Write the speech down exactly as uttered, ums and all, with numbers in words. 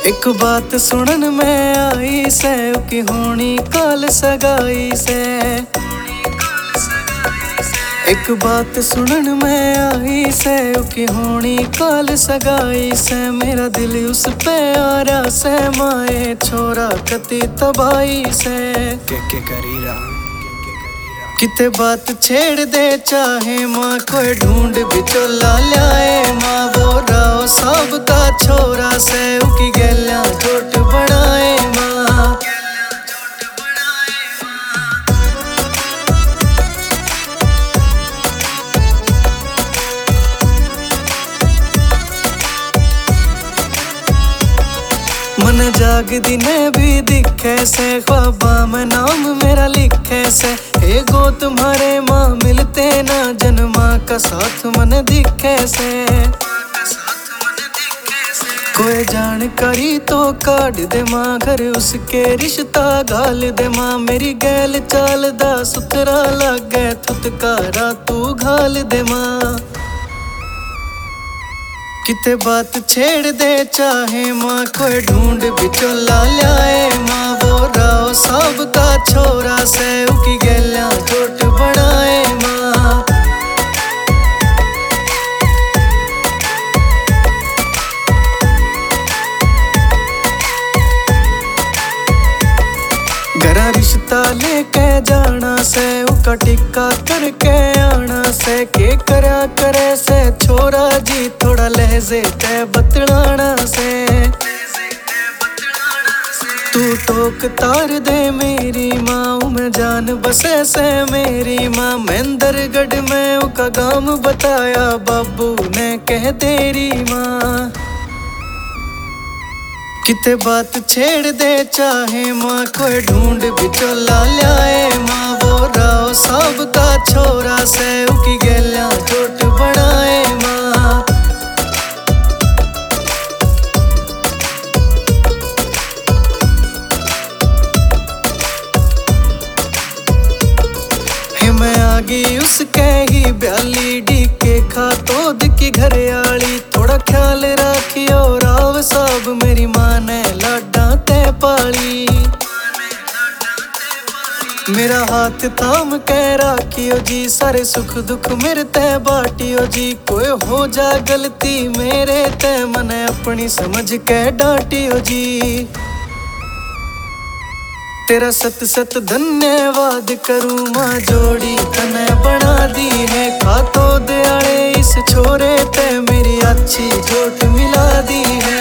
एक बात सुनन में आई से की होनी काल सगाई से। एक बात सुनन में आई से की होनी काल सगाई से। मेरा दिल उस पे आ रहा से माए छोरा कति तबाही से। के के करी रहा किते बात छेड़ दे चाहे माँ कोई ढूंढ बिचोला लाए माँ वो राव सब का छोरा से उकी गैलियां चोट बनाए माँ। मन जाग दिने भी दिखे से ख्वाबा में नाम मेरा लिखे से। हे गो तुम्हारे माँ मिलते ना जन्मा का साथ मन दिखे से। कोई जानकारी तो काट दे माँ घर उसके रिश्ता गाल दे माँ। मेरी गैल चाल दा सुथरा लागे थुतकारा तू घाल दे माँ। किते बात छेड़ दे चाहे माँ कोई ढूंढ बिचोला लाए माँ वो राव सब का छोरा से उकी गैलियां चोट बनाए माँ। घरा रिश्ता लेके जाना से उका टिक्का करके आना से। के करा करे से छोरा जी थोड़ा लहजे ते बतलाना से। तू टोक तार दे मेरी माँ में जान बसे से मेरी माँ। महेंद्रगढ़ में उका गांव बताया बाबू ने कह तेरी माँ। किते बात छेड़ दे चाहे माँ कोई ढूंढ बिचोला लाए माँ वो राव सब का छोरा से उकी गैलियां चोट बनाए माँ। हे मैं आ गई उसके ही ब्याली डी के खातोद की घरयाली। थोड़ा ख्याल रखियो राव साहब मेरी माँ ने लाडा ते पाली। मेरा हाथ थाम कह राखियो जी सारे सुख दुख मेरे ते बाटियो जी। कोई हो जा गलती मेरे ते मने अपनी समझ के डांटियो जी। तेरा सत सत धन्यवाद करूँ माँ जोड़ी तने बना दी है। खातो दयाले इस छोरे ते मेरी अच्छी जोट मिला दी है।